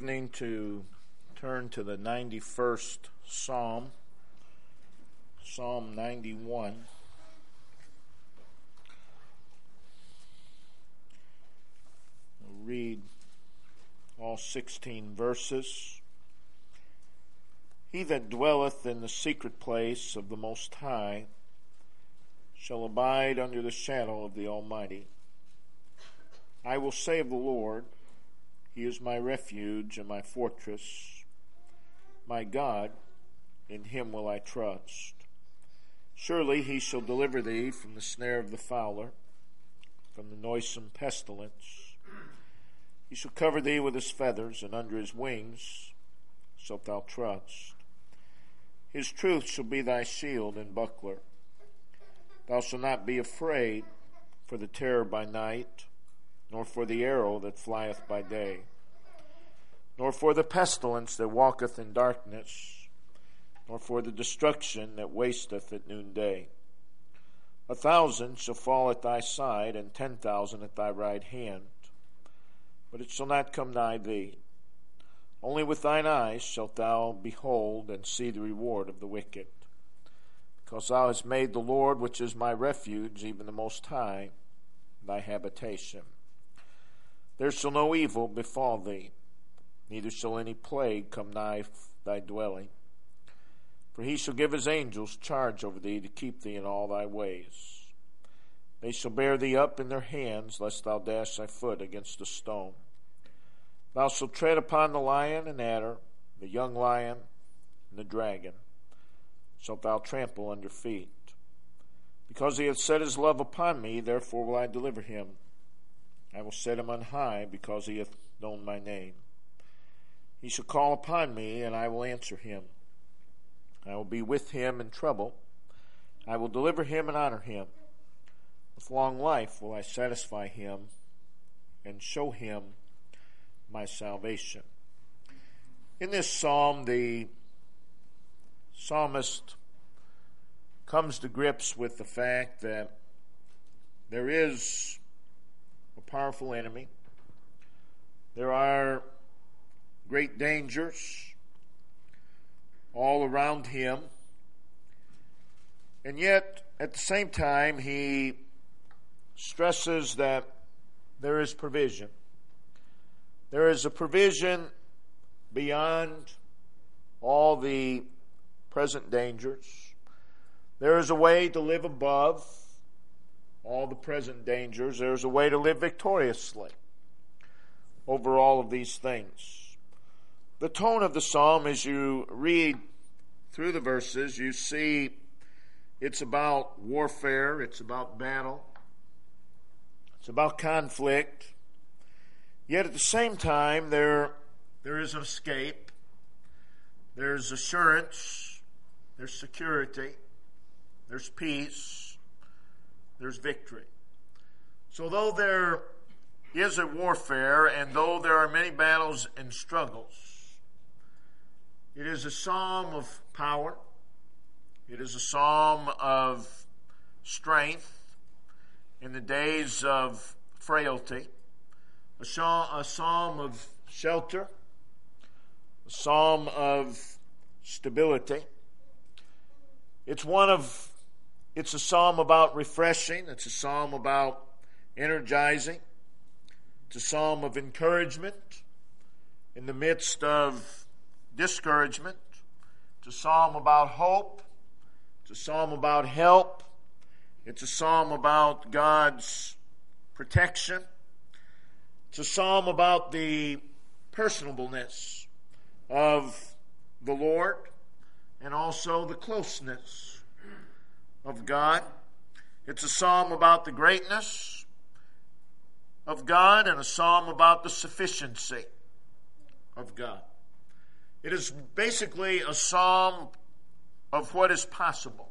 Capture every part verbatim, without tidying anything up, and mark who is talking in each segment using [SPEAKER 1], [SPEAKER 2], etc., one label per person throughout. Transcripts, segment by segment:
[SPEAKER 1] evening to turn to the ninety-first Psalm, Psalm ninety-one. We'll read all sixteen verses. He that dwelleth in the secret place of the Most High shall abide under the shadow of the Almighty. I will say of the Lord, He is my refuge and my fortress. My God, in Him will I trust. Surely He shall deliver thee from the snare of the fowler, from the noisome pestilence. He shall cover thee with His feathers, and under His wings shalt thou trust. His truth shall be thy shield and buckler. Thou shalt not be afraid for the terror by night, nor for the arrow that flieth by day, nor for the pestilence that walketh in darkness, nor for the destruction that wasteth at noonday. A thousand shall fall at thy side, and ten thousand at thy right hand, but it shall not come nigh thee. Only with thine eyes shalt thou behold and see the reward of the wicked. Because thou hast made the Lord, which is my refuge, even the Most High, thy habitation. There shall no evil befall thee, neither shall any plague come nigh thy dwelling. For He shall give His angels charge over thee to keep thee in all thy ways. They shall bear thee up in their hands, lest thou dash thy foot against a stone. Thou shalt tread upon the lion and adder, the young lion and the dragon shalt thou trample under feet. Because He hath set His love upon me, therefore will I deliver him. I will set him on high, because he hath known my name. He shall call upon me, and I will answer him. I will be with him in trouble. I will deliver him and honor him. With long life will I satisfy him, and show him my salvation. In this psalm, the psalmist comes to grips with the fact that there is a powerful enemy. There are great dangers all around him. And yet, at the same time, he stresses that there is provision. There is a provision beyond all the present dangers. There is a way to live above all the present dangers. There is a way to live victoriously over all of these things. The tone of the psalm, as you read through the verses, you see it's about warfare, it's about battle, it's about conflict. Yet at the same time, there, there is an escape, there's assurance, there's security, there's peace, there's victory. So though there is a warfare, and though there are many battles and struggles, it is a psalm of power. It is a psalm of strength in the days of frailty. A psalm, a psalm of shelter. A psalm of stability. It's one of, it's a psalm about refreshing. It's a psalm about energizing. It's a psalm of encouragement in the midst of discouragement. It's a psalm about hope. It's a psalm about help. It's a psalm about God's protection. It's a psalm about the personableness of the Lord and also the closeness of God. It's a psalm about the greatness of God and a psalm about the sufficiency of God. It is basically a psalm of what is possible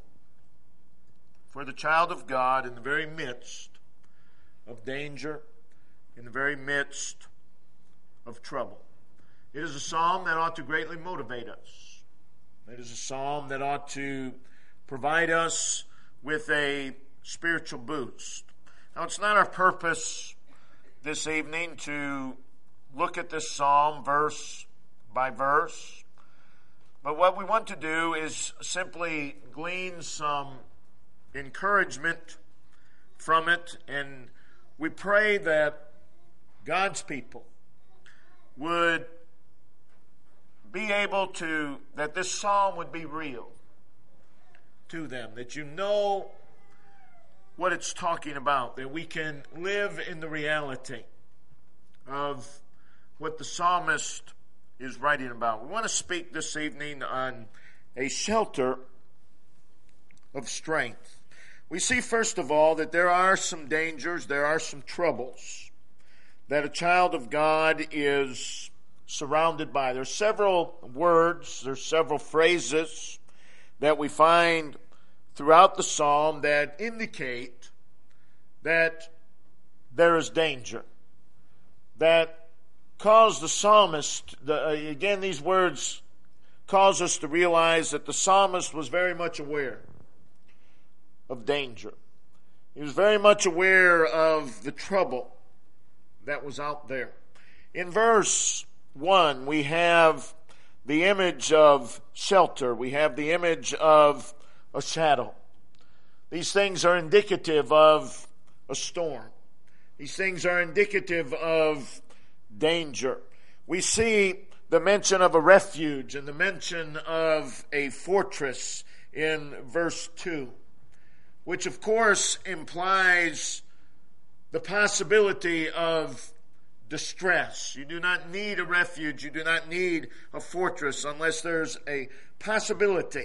[SPEAKER 1] for the child of God in the very midst of danger, in the very midst of trouble. It is a psalm that ought to greatly motivate us. It is a psalm that ought to provide us with a spiritual boost. Now, it's not our purpose this evening to look at this psalm verse by verse. But what we want to do is simply glean some encouragement from it, and we pray that God's people would be able to, that this psalm would be real to them, that you know what it's talking about, that we can live in the reality of what the psalmist is writing about. We want to speak this evening on a shelter of strength. We see, first of all, that there are some dangers, there are some troubles that a child of God is surrounded by. There's several words, there's several phrases that we find throughout the psalm that indicate that there is danger, that cause the psalmist, the, uh, again, these words cause us to realize that the psalmist was very much aware of danger. He was very much aware of the trouble that was out there. In verse one, we have the image of shelter. We have the image of a shadow. These things are indicative of a storm. These things are indicative of danger. We see the mention of a refuge and the mention of a fortress in verse two, which of course implies the possibility of distress. You do not need a refuge. You do not need a fortress unless there's a possibility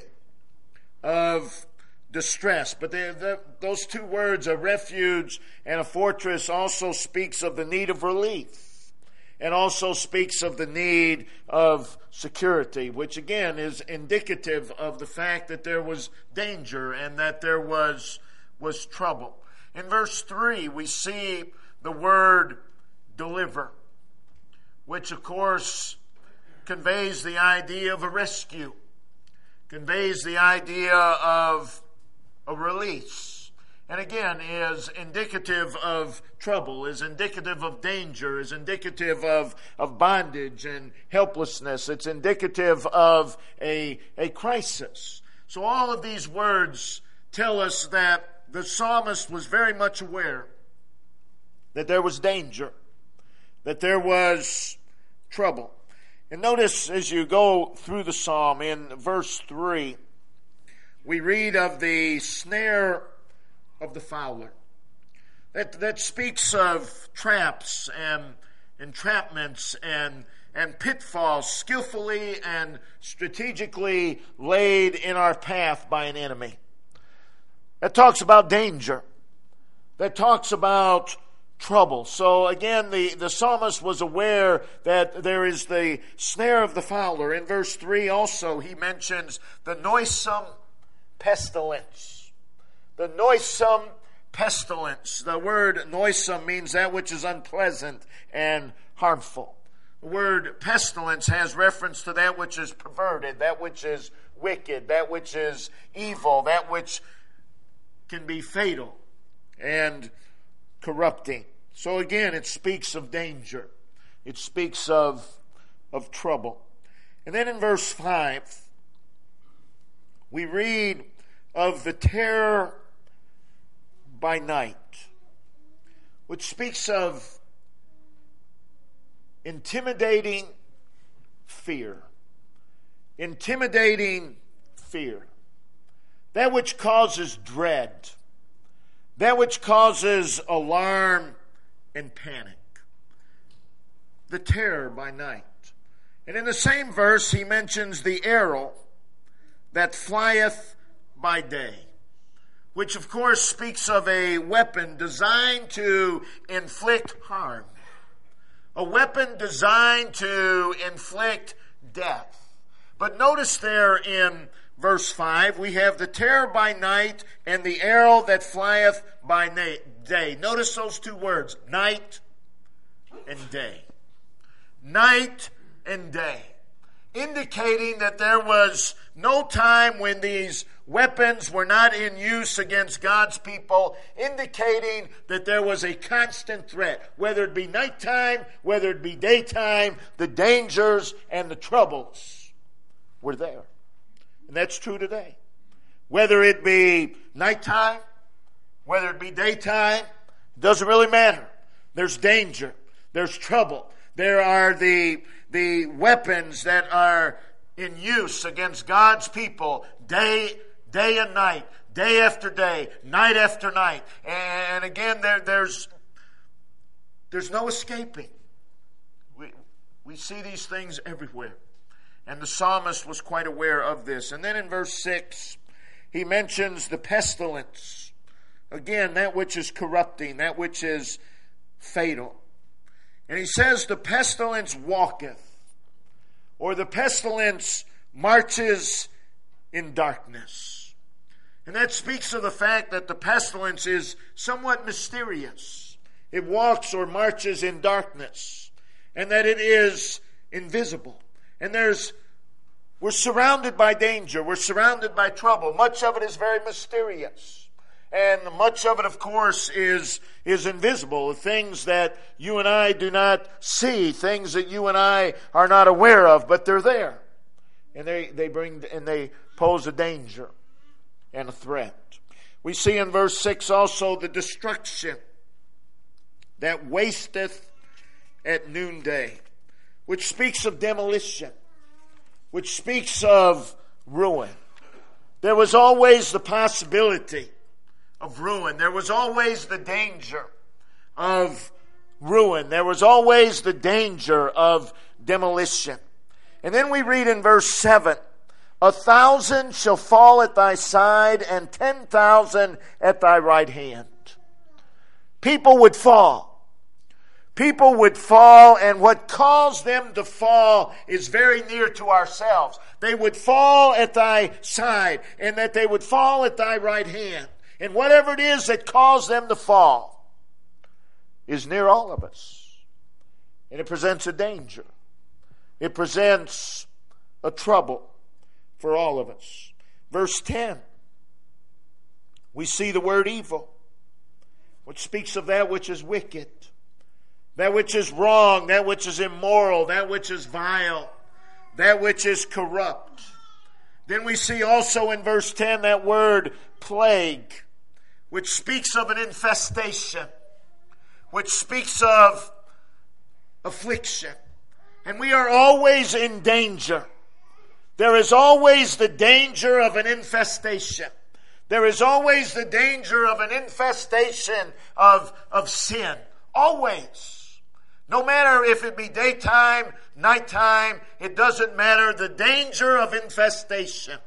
[SPEAKER 1] of distress. But the, the, those two words, a refuge and a fortress, also speaks of the need of relief and also speaks of the need of security, which again is indicative of the fact that there was danger and that there was, was trouble. In verse three, we see the word deliver, which of course conveys the idea of a rescue, conveys the idea of a release, and again is indicative of trouble, is indicative of danger, is indicative of, of bondage and helplessness. It's indicative of a, a crisis. So all of these words tell us that the psalmist was very much aware that there was danger, that there was trouble. And notice as you go through the psalm in verse three, we read of the snare of the fowler. That, that speaks of traps and entrapments and, and pitfalls skillfully and strategically laid in our path by an enemy. That talks about danger. That talks about trouble. So again, the, the psalmist was aware that there is the snare of the fowler. In verse three also, he mentions the noisome pestilence. The noisome pestilence. The word noisome means that which is unpleasant and harmful. The word pestilence has reference to that which is perverted, that which is wicked, that which is evil, that which can be fatal and corrupting. So again, it speaks of danger. It speaks of, of trouble. And then in verse five, we read of the terror by night, which speaks of intimidating fear. Intimidating fear. That which causes dread. That which causes alarm and panic. The terror by night. And in the same verse, he mentions the arrow that flieth by day, which of course speaks of a weapon designed to inflict harm. A weapon designed to inflict death. But notice there in verse five, we have the terror by night and the arrow that flieth by day. Notice those two words, night and day. Night and day. indicating that there was no time when these weapons were not in use against God's people, indicating that there was a constant threat. Whether it be nighttime, whether it be daytime, the dangers and the troubles were there. And that's true today. Whether it be nighttime, whether it be daytime, it doesn't really matter. There's danger. There's trouble. There are the, the weapons that are in use against God's people day, day and night, day after day, night after night. And again, there, there's, there's no escaping. We, we see these things everywhere. And the psalmist was quite aware of this. And then in verse six, he mentions the pestilence. Again, that which is corrupting, that which is fatal. And he says, the pestilence walketh, or the pestilence marches in darkness. And that speaks of the fact that the pestilence is somewhat mysterious. It walks or marches in darkness, and that it is invisible. And there's, we're surrounded by danger. We're surrounded by trouble. Much of it is very mysterious. And much of it, of course, is, is invisible. Things that you and I do not see. Things that you and I are not aware of, but they're there. And they, they bring, and they pose a danger and a threat. We see in verse six also the destruction that wasteth at noonday, which speaks of demolition, which speaks of ruin. There was always the possibility of ruin. There was always the danger of ruin. There was always the danger of demolition. And then we read in verse seven, a thousand shall fall at thy side and ten thousand at thy right hand. People would fall. People would fall, and what caused them to fall is very near to ourselves. They would fall at thy side, and that they would fall at thy right hand. And whatever it is that caused them to fall is near all of us. And it presents a danger. It presents a trouble for all of us. Verse ten, we see the word evil, which speaks of that which is wicked, that which is wrong, that which is immoral, that which is vile, that which is corrupt. Then we see also in verse ten that word plague, which speaks of an infestation, which speaks of affliction. And we are always in danger. There is always the danger of an infestation. There is always the danger of an infestation of, of sin. Always. No matter if it be daytime, nighttime, it doesn't matter. The danger of infestation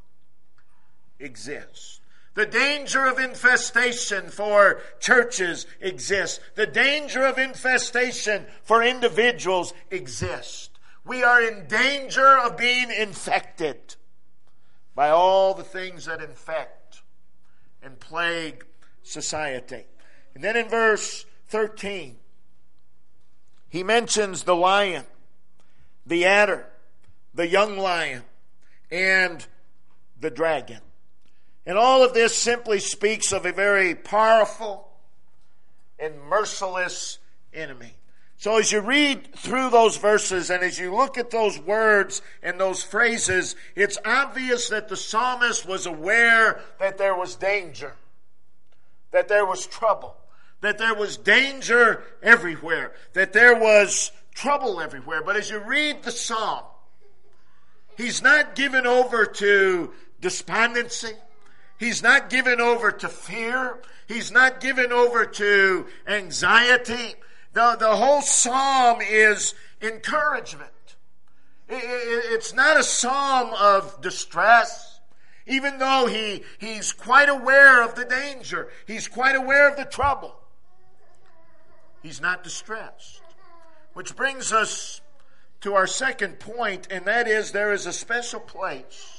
[SPEAKER 1] exists. The danger of infestation for churches exists. The danger of infestation for individuals exists. We are in danger of being infected by all the things that infect and plague society. And then in verse thirteen, he mentions the lion, the adder, the young lion, and the dragon. And all of this simply speaks of a very powerful and merciless enemy. So as you read through those verses and as you look at those words and those phrases, it's obvious that the psalmist was aware that there was danger, that there was trouble, that there was danger everywhere, that there was trouble everywhere. But as you read the psalm, he's not given over to despondency. He's not given over to fear. He's not given over to anxiety. The, the whole psalm is encouragement. It, it, it's not a psalm of distress. Even though he, he's quite aware of the danger. He's quite aware of the trouble. He's not distressed. Which brings us to our second point, and that is there is a special place.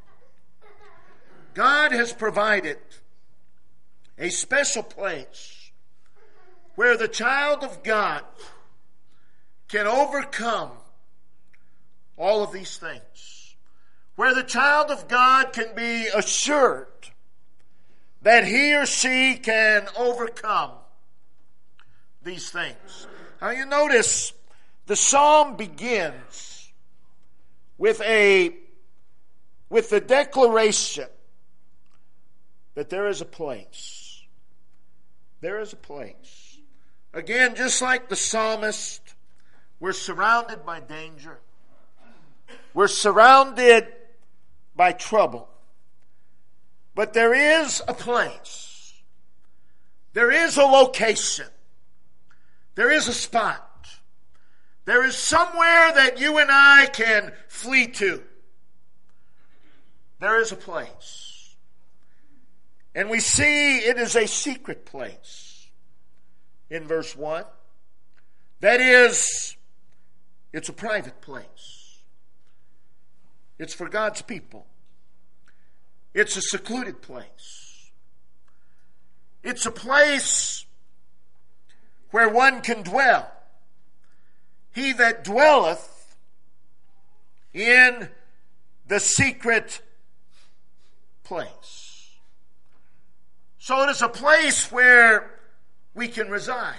[SPEAKER 1] God has provided a special place where the child of God can overcome all of these things, where the child of God can be assured that he or she can overcome these things. Now you notice the psalm begins with a with the declaration that there is a place. There is a place. Again, just like the psalmist, we're surrounded by danger. We're surrounded by trouble. But there is a place. There is a location. There is a spot. There is somewhere that you and I can flee to. There is a place. And we see it is a secret place in verse one. That is, it's a private place. It's for God's people. It's a secluded place. It's a place where one can dwell. He that dwelleth in the secret place. So it is a place where we can reside.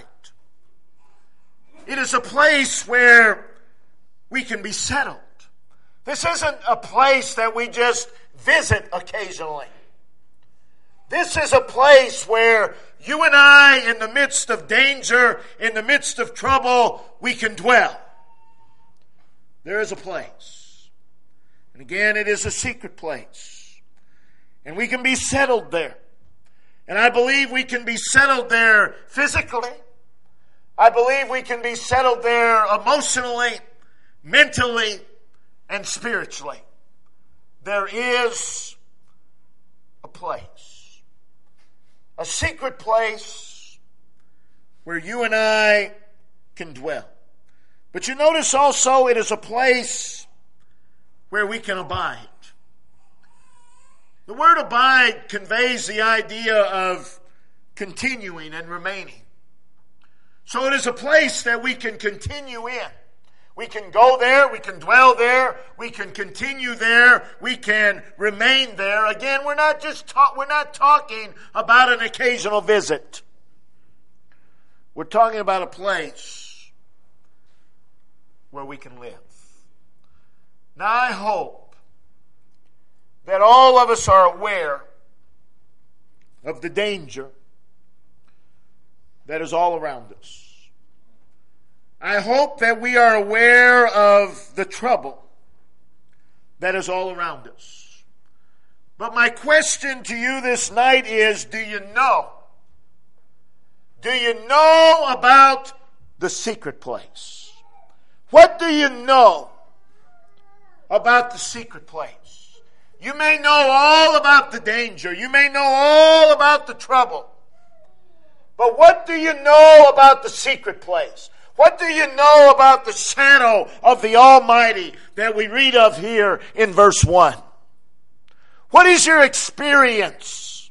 [SPEAKER 1] It is a place where we can be settled. This isn't a place that we just visit occasionally. This is a place where you and I, in the midst of danger, in the midst of trouble, we can dwell. There is a place. And again, it is a secret place. And we can be settled there. And I believe we can be settled there physically. I believe we can be settled there emotionally, mentally, and spiritually. There is a place. A secret place where you and I can dwell. But you notice also it is a place where we can abide. The word abide conveys the idea of continuing and remaining. So it is a place that we can continue in. We can go there, we can dwell there, we can continue there, we can remain there. Again, we're not just ta- we're not talking about an occasional visit. We're talking about a place where we can live. Now I hope that all of us are aware of the danger that is all around us. I hope that we are aware of the trouble that is all around us. But my question to you this night is, do you know? Do you know about the secret place? What do you know about the secret place? You may know all about the danger. You may know all about the trouble. But what do you know about the secret place? What do you know about the shadow of the Almighty that we read of here in verse one? What is your experience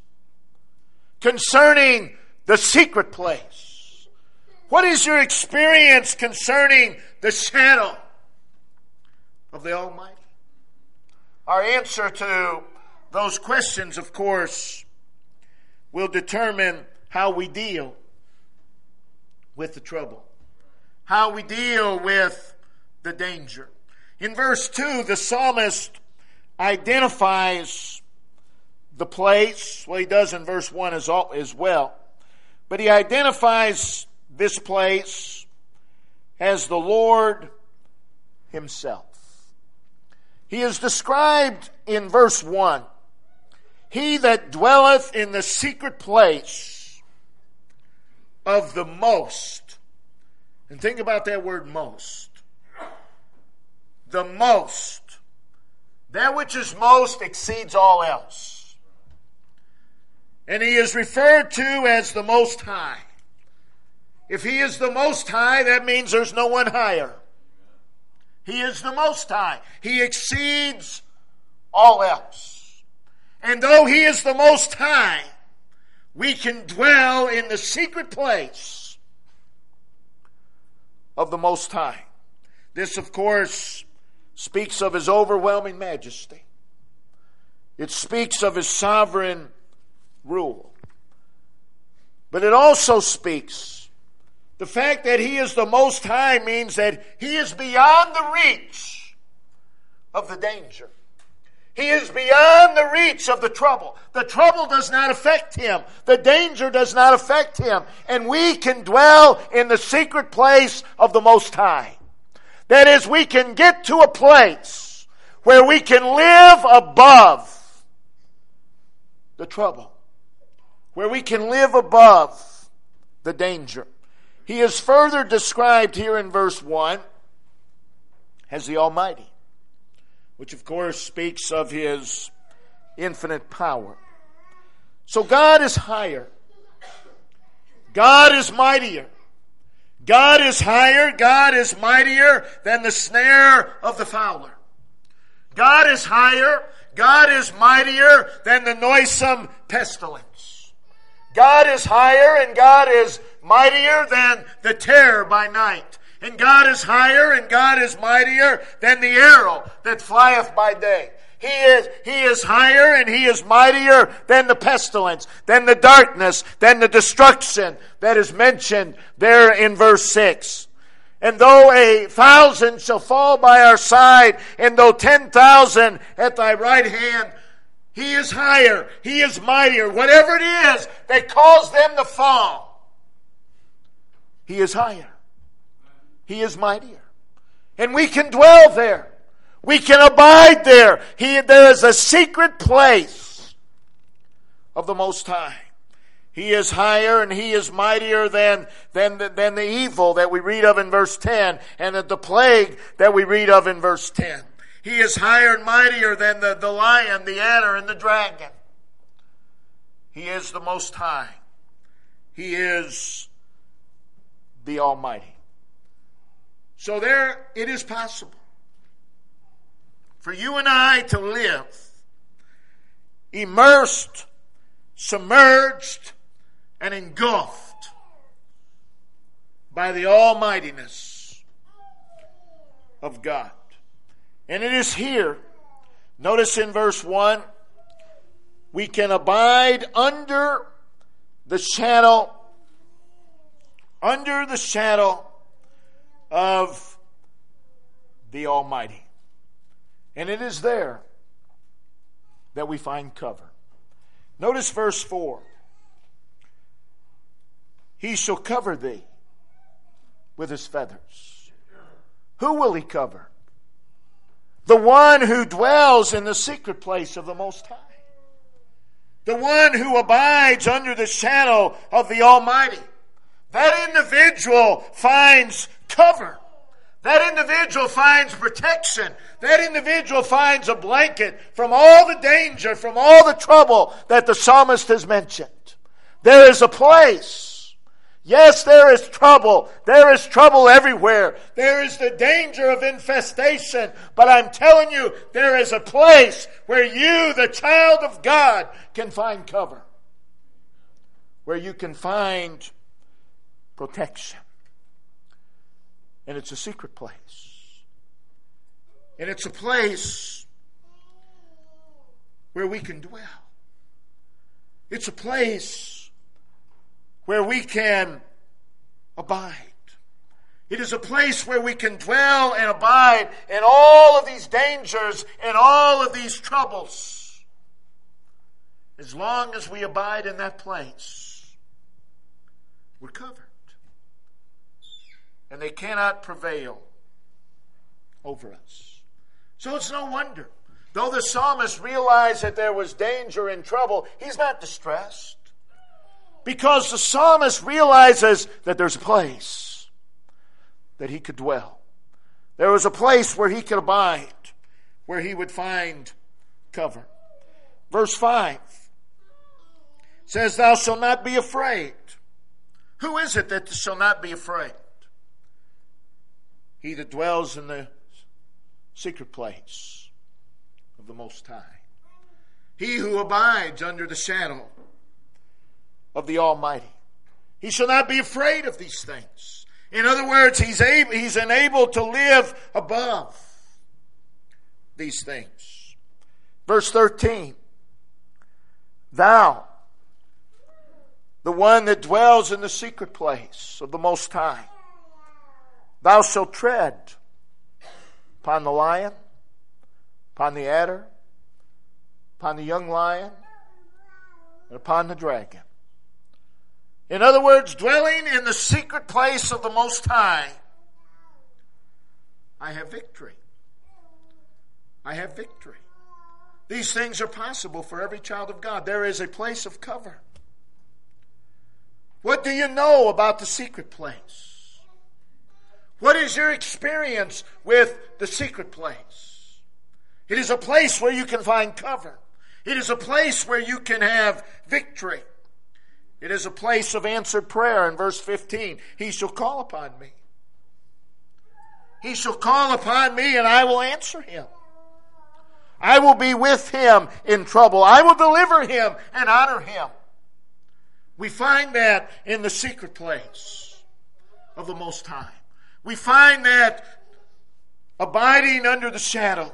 [SPEAKER 1] concerning the secret place? What is your experience concerning the shadow of the Almighty? Our answer to those questions, of course, will determine how we deal with the trouble. How we deal with the danger. In verse two, the psalmist identifies the place. Well, he does in verse one as well. But he identifies this place as the Lord himself. He is described in verse one. He that dwelleth in the secret place of the Most. And think about that word most. The most. That which is most exceeds all else. And he is referred to as the Most High. If he is the Most High, that means there's no one higher. He is the Most High. He exceeds all else. And though he is the Most High, we can dwell in the secret place of the Most High. This, of course, speaks of his overwhelming majesty. It speaks of his sovereign rule. But it also speaks, the fact that he is the Most High means that he is beyond the reach of the danger. He is beyond the reach of the trouble. The trouble does not affect him. The danger does not affect him. And we can dwell in the secret place of the Most High. That is, we can get to a place where we can live above the trouble, where we can live above the danger. He is further described here in verse one as the Almighty, which of course speaks of his infinite power. So God is higher. God is mightier. God is higher. God is mightier than the snare of the fowler. God is higher. God is mightier than the noisome pestilence. God is higher and God is mightier than the terror by night. And God is higher and God is mightier than the arrow that flieth by day. He is, he is higher and he is mightier than the pestilence, than the darkness, than the destruction that is mentioned there in verse six. And though a thousand shall fall by our side, and though ten thousand at thy right hand, he is higher, he is mightier. Whatever it is that caused them to fall, he is higher. He is mightier. And we can dwell there. We can abide there. He, there is a secret place of the Most High. He is higher and he is mightier than, than, the, than the evil that we read of in verse ten and the plague that we read of in verse ten. He is higher and mightier than the, the lion, the adder, and the dragon. He is the Most High. He is the Almighty. So there it is possible for you and I to live immersed, submerged, and engulfed by the almightiness of God. And it is here, notice in verse one, we can abide under the shadow, under the shadow of the Almighty. And it is there that we find cover. Notice verse four. He shall cover thee with his feathers. Who will he cover? The one who dwells in the secret place of the Most High. The one who abides under the shadow of the Almighty. That individual finds cover. That individual finds protection. That individual finds a blanket from all the danger, from all the trouble that the psalmist has mentioned. There is a place. Yes, there is trouble. There is trouble everywhere. There is the danger of infestation. But I'm telling you, there is a place where you, the child of God, can find cover. Where you can find protection. And it's a secret place. And it's a place where we can dwell. It's a place where we can abide. It is a place where we can dwell and abide in all of these dangers and all of these troubles. As long as we abide in that place, we're covered. And they cannot prevail over us. So it's no wonder. Though the psalmist realized that there was danger and trouble, he's not distressed. Because the psalmist realizes that there's a place that he could dwell. There was a place where he could abide, where he would find cover. Verse five says, thou shalt not be afraid. Who is it that shall not be afraid? He that dwells in the secret place of the Most High. He who abides under the shadow of the Almighty. He shall not be afraid of these things. In other words, he's able, he's enabled to live above these things. Verse thirteen. Thou, the one that dwells in the secret place of the Most High, thou shalt tread upon the lion, upon the adder, upon the young lion, and upon the dragon. In other words, dwelling in the secret place of the Most High, I have victory. I have victory. These things are possible for every child of God. There is a place of cover. What do you know about the secret place? What is your experience with the secret place? It is a place where you can find cover. It is a place where you can have victory. It is a place of answered prayer. In verse fifteen, he shall call upon me. He shall call upon me and I will answer him. I will be with him in trouble. I will deliver him and honor him. We find that in the secret place of the Most High. We find that abiding under the shadow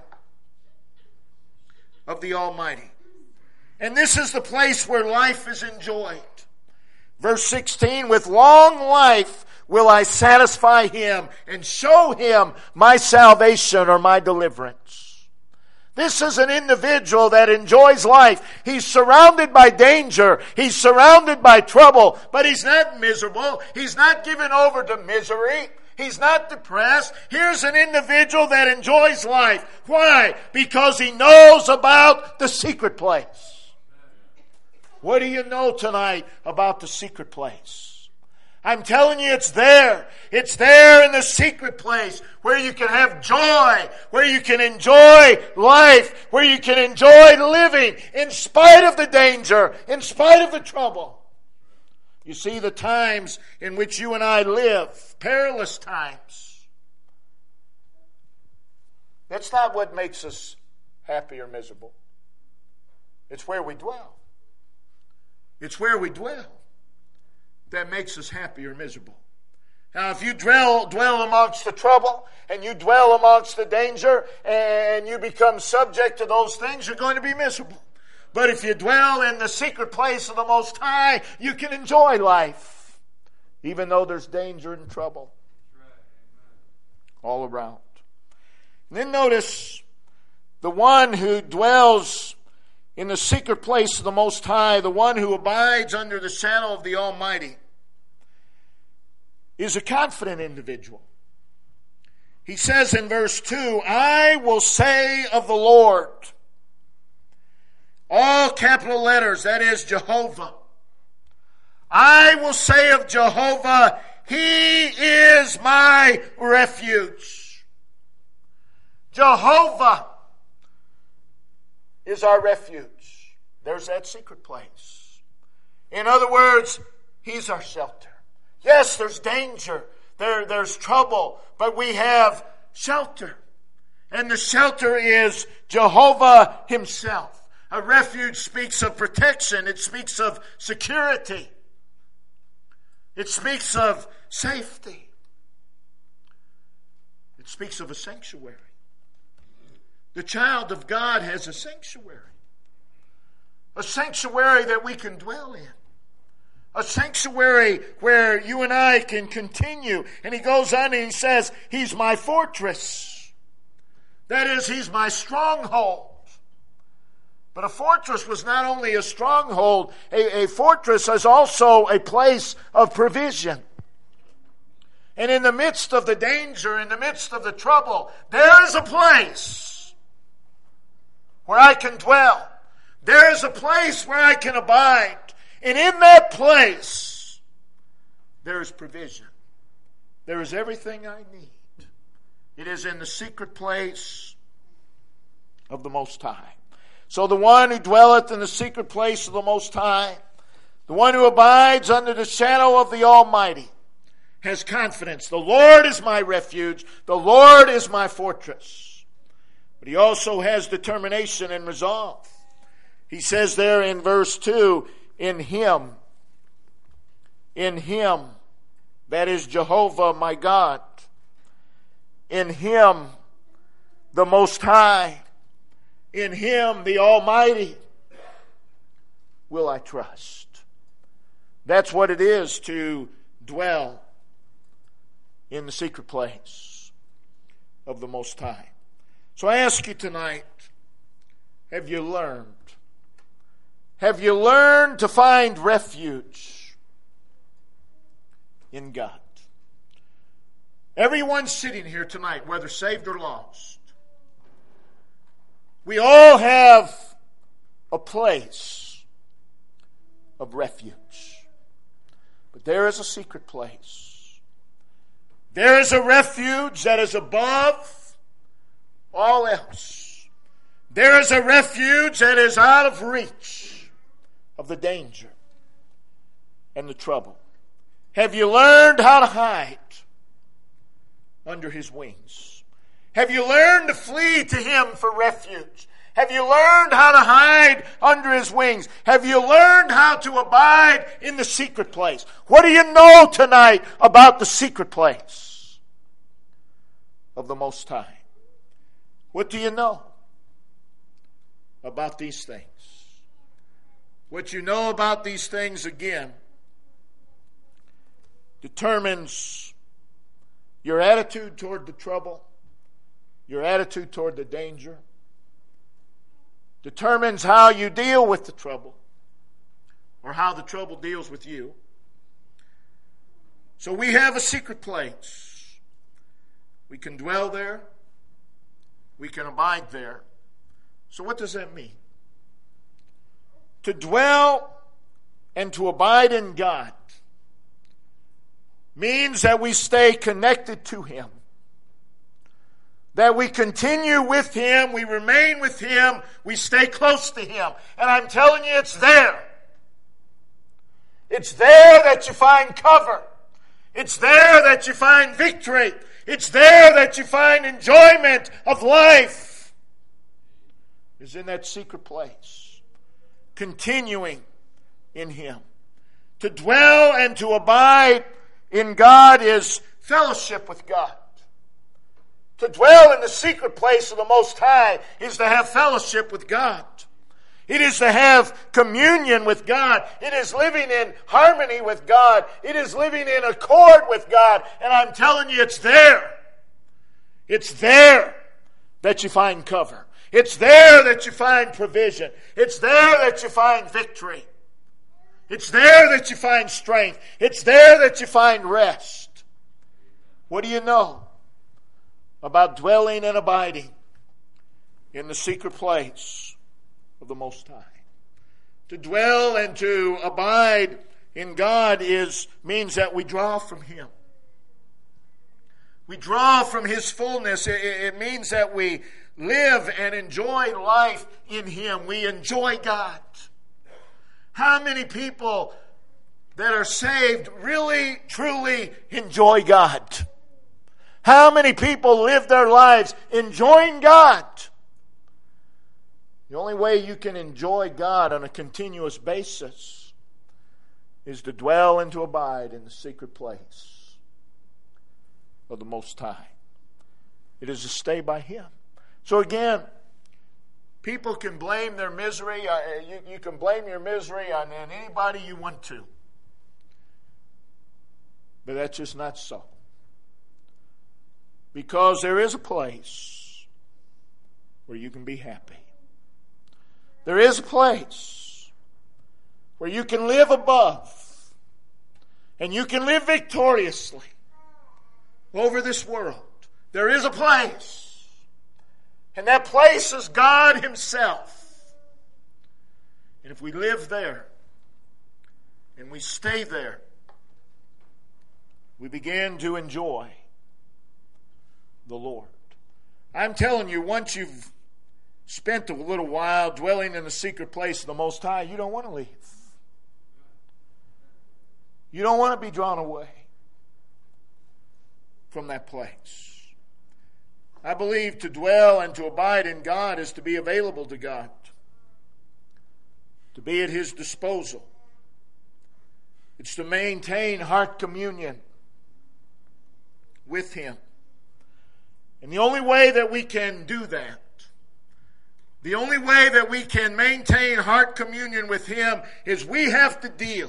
[SPEAKER 1] of the Almighty. And this is the place where life is enjoyed. Verse sixteen, with long life will I satisfy him and show him my salvation or my deliverance. This is an individual that enjoys life. He's surrounded by danger. He's surrounded by trouble. But he's not miserable. He's not given over to misery. He's not depressed. Here's an individual that enjoys life. Why? Because he knows about the secret place. What do you know tonight about the secret place? I'm telling you, it's there. It's there in the secret place where you can have joy, where you can enjoy life, where you can enjoy living in spite of the danger, in spite of the trouble. You see, the times in which you and I live, perilous times, that's not what makes us happy or miserable. It's where we dwell. It's where we dwell that makes us happy or miserable. Now, if you dwell, dwell amongst the trouble and you dwell amongst the danger and you become subject to those things, you're going to be miserable. But if you dwell in the secret place of the Most High, you can enjoy life, even though there's danger and trouble all around. And then notice, the one who dwells in the secret place of the Most High, the one who abides under the shadow of the Almighty, is a confident individual. He says in verse two, I will say of the Lord, all capital letters, that is Jehovah. I will say of Jehovah, he is my refuge. Jehovah is our refuge. There's that secret place. In other words, he's our shelter. Yes, there's danger. There, there's trouble. But we have shelter. And the shelter is Jehovah himself. A refuge speaks of protection. It speaks of security. It speaks of safety. It speaks of a sanctuary. The child of God has a sanctuary. A sanctuary that we can dwell in. A sanctuary where you and I can continue. And he goes on and he says, he's my fortress. That is, he's my stronghold. But a fortress was not only a stronghold, a, a fortress is also a place of provision. And in the midst of the danger, in the midst of the trouble, there is a place where I can dwell. There is a place where I can abide. And in that place, there is provision. There is everything I need. It is in the secret place of the Most High. So the one who dwelleth in the secret place of the Most High, the one who abides under the shadow of the Almighty, has confidence. The Lord is my refuge. The Lord is my fortress. But he also has determination and resolve. He says there in verse two, in him, in him, that is Jehovah my God, in him, the Most High, In Him, the Almighty, will I trust. That's what it is to dwell in the secret place of the Most High. So I ask you tonight, have you learned? Have you learned to find refuge in God? Everyone sitting here tonight, whether saved or lost, we all have a place of refuge. But there is a secret place. There is a refuge that is above all else. There is a refuge that is out of reach of the danger and the trouble. Have you learned how to hide under His wings? Have you learned to flee to Him for refuge? Have you learned how to hide under His wings? Have you learned how to abide in the secret place? What do you know tonight about the secret place of the Most High? What do you know about these things? What you know about these things, again, determines your attitude toward the trouble, your attitude toward the danger, determines how you deal with the trouble, or how the trouble deals with you. So we have a secret place. We can dwell there. We can abide there. So what does that mean? To dwell and to abide in God means that we stay connected to Him, that we continue with Him, we remain with Him, we stay close to Him. And I'm telling you, it's there. It's there that you find cover. It's there that you find victory. It's there that you find enjoyment of life. It's in that secret place, continuing in Him. To dwell and to abide in God is fellowship with God. To dwell in the secret place of the Most High is to have fellowship with God. It is to have communion with God. It is living in harmony with God. It is living in accord with God. And I'm telling you, it's there. It's there that you find cover. It's there that you find provision. It's there that you find victory. It's there that you find strength. It's there that you find rest. What do you know about dwelling and abiding in the secret place of the Most High? To dwell and to abide in God is means that we draw from Him. We draw from His fullness. It, it means that we live and enjoy life in Him. We enjoy God. How many people that are saved really, truly enjoy God? How many people live their lives enjoying God? The only way you can enjoy God on a continuous basis is to dwell and to abide in the secret place of the Most High. It is to stay by Him. So again, people can blame their misery. Uh, you, you can blame your misery on, on anybody you want to. But that's just not so. Because there is a place where you can be happy. There is a place where you can live above and you can live victoriously over this world. There is a place. And that place is God Himself. And if we live there and we stay there, we begin to enjoy the Lord. I'm telling you, once you've spent a little while dwelling in the secret place of the Most High, you don't want to leave. You don't want to be drawn away from that place. I believe to dwell and to abide in God is to be available to God, to be at His disposal. It's to maintain heart communion with Him. And the only way that we can do that, The only way that we can maintain heart communion with Him is we have to deal.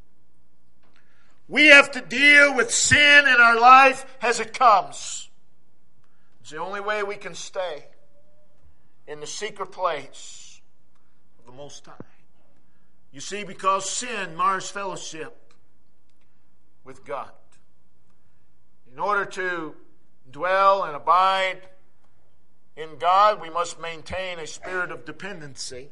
[SPEAKER 1] We have to deal with sin in our life as it comes. It's the only way we can stay in the secret place of the Most High. You see, because sin mars fellowship with God. In order to dwell and abide in God, we must maintain a spirit of dependency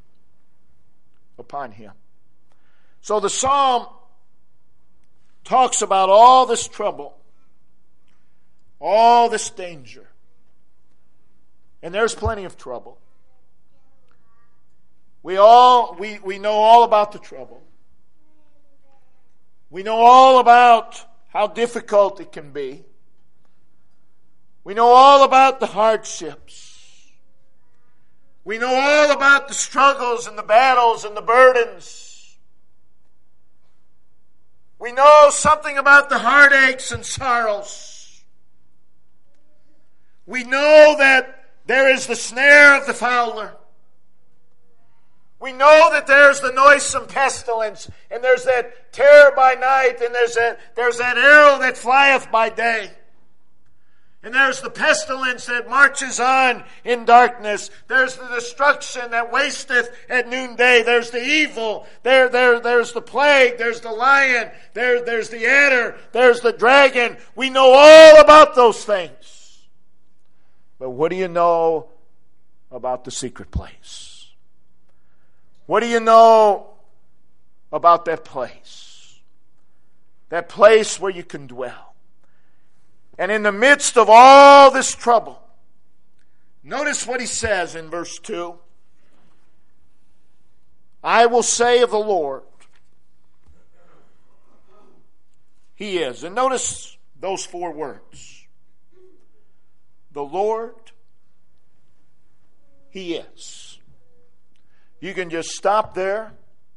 [SPEAKER 1] upon Him. So the psalm talks about all this trouble, all this danger. And there's plenty of trouble. We all we, we know all about the trouble. We know all about how difficult it can be. We know all about the hardships. We know all about the struggles and the battles and the burdens. We know something about the heartaches and sorrows. We know that there is the snare of the fowler. We know that there's the noisome pestilence, and there's that terror by night, and there's that, there's that arrow that flieth by day. And there's the pestilence that marches on in darkness. There's the destruction that wasteth at noonday. There's the evil. There, there, there's the plague. There's the lion. There, there's the adder. There's the dragon. We know all about those things. But what do you know about the secret place? What do you know about that place? That place where you can dwell. And in the midst of all this trouble, notice what he says in verse two. I will say of the Lord, He is. And notice those four words. The Lord, He is. You can just stop there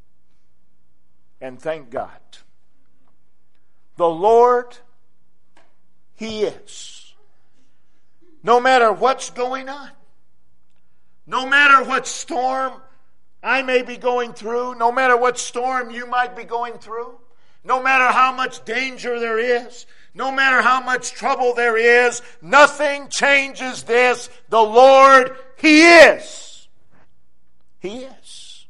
[SPEAKER 1] and thank God. The Lord, He is. No matter what's going on, no matter what storm I may be going through, no matter what storm you might be going through, no matter how much danger there is, no matter how much trouble there is, nothing changes this. The Lord, He is. He is.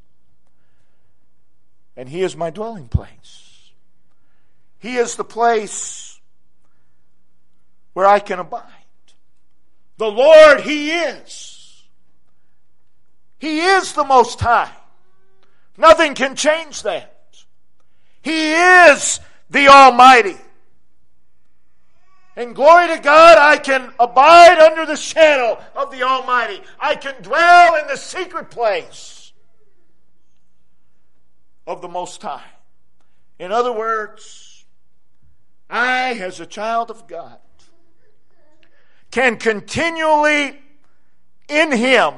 [SPEAKER 1] And He is my dwelling place. He is the place where I can abide. The Lord, He is. He is the Most High. Nothing can change that. He is the Almighty. And glory to God, I can abide under the shadow of the Almighty. I can dwell in the secret place of the Most High. In other words, I, as a child of God, can continually in Him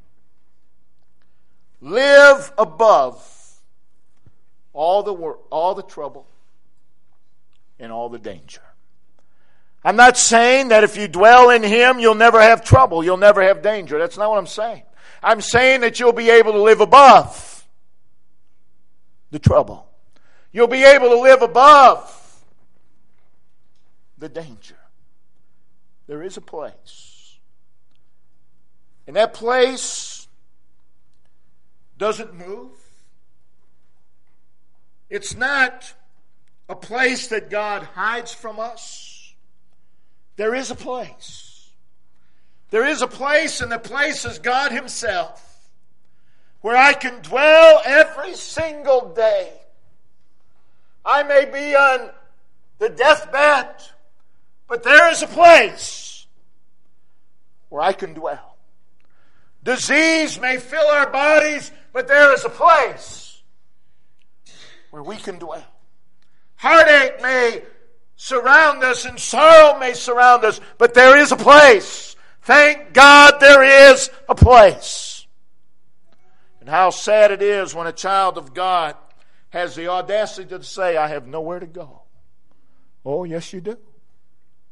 [SPEAKER 1] live above all the wor- all the trouble and all the danger. I'm not saying that if you dwell in Him, you'll never have trouble, you'll never have danger. That's not what I'm saying. I'm saying that you'll be able to live above the trouble. You'll be able to live above the danger. There is a place. And that place doesn't move. It's not a place that God hides from us. There is a place. There is a place, and the place is God Himself, where I can dwell every single day. I may be on the deathbed, but there is a place where I can dwell. Disease may fill our bodies, but there is a place where we can dwell. Heartache may surround us and sorrow may surround us, but there is a place. Thank God there is a place. And how sad it is when a child of God has the audacity to say, I have nowhere to go. Oh, yes you do.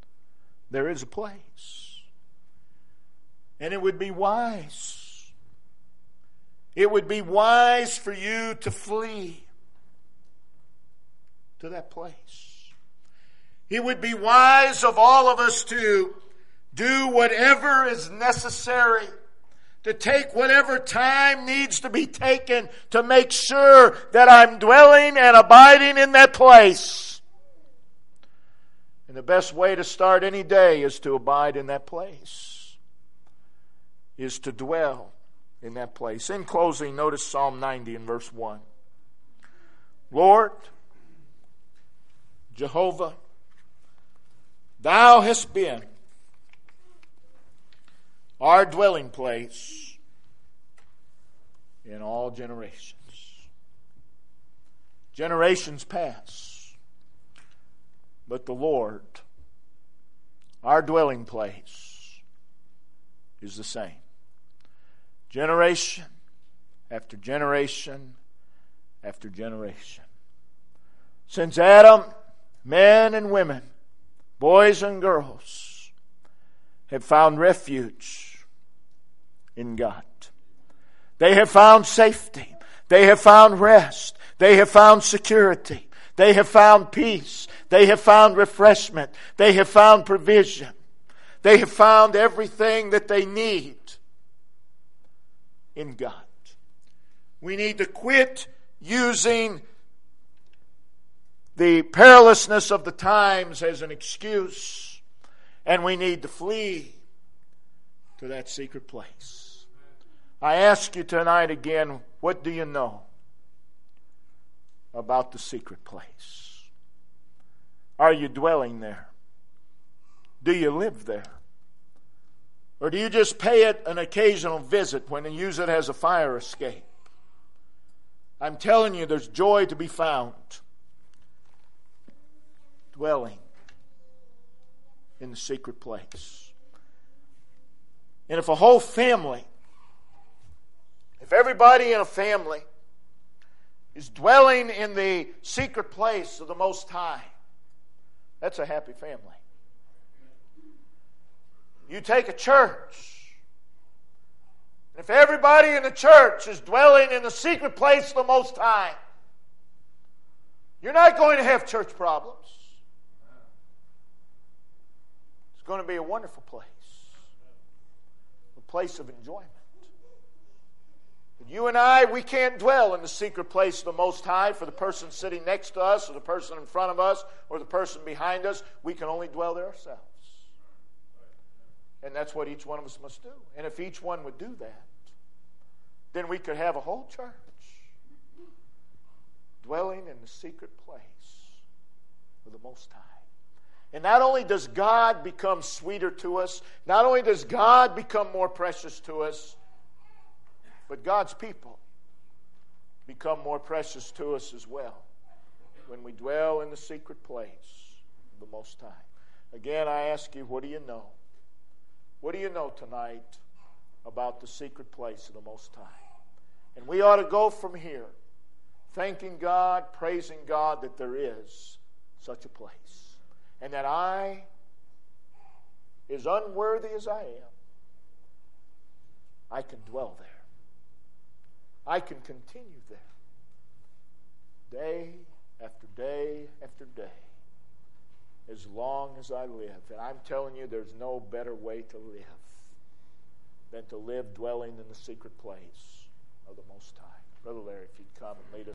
[SPEAKER 1] There is a place. And it would be wise it would be wise for you to flee to that place. It would be wise of all of us to do whatever is necessary, to take whatever time needs to be taken to make sure that I'm dwelling and abiding in that place. And the best way to start any day is to abide in that place, is to dwell in that place. In closing, notice Psalm ninety in verse one. Lord, Jehovah, Thou hast been our dwelling place in all generations. Generations pass, but the Lord, our dwelling place, is the same. Generation after generation after generation. Since Adam, men and women, boys and girls, have found refuge in God. They have found safety. They have found rest. They have found security. They have found peace. They have found refreshment. They have found provision. They have found everything that they need in God. We need to quit using the perilousness of the times as an excuse, and we need to flee to that secret place. I ask you tonight again, what do you know about the secret place? Are you dwelling there? Do you live there? Or do you just pay it an occasional visit when you use it as a fire escape? I'm telling you, there's joy to be found dwelling in the secret place. And if a whole family, if everybody in a family is dwelling in the secret place of the Most High, that's a happy family. You take a church, and if everybody in the church is dwelling in the secret place of the Most High, you're not going to have church problems. It's going to be a wonderful place, a place of enjoyment. But you and I, we can't dwell in the secret place of the Most High for the person sitting next to us, or the person in front of us, or the person behind us. We can only dwell there ourselves. And that's what each one of us must do. And if each one would do that, then we could have a whole church dwelling in the secret place of the Most High. And not only does God become sweeter to us, not only does God become more precious to us, but God's people become more precious to us as well when we dwell in the secret place of the Most High. Again, I ask you, what do you know? What do you know tonight about the secret place of the Most High? And we ought to go from here thanking God, praising God that there is such a place. And that I, as unworthy as I am, I can dwell there. I can continue there. Day after day after day. As long as I live. And I'm telling you, there's no better way to live than to live dwelling in the secret place of the Most High. Brother Larry, if you'd come and lead us.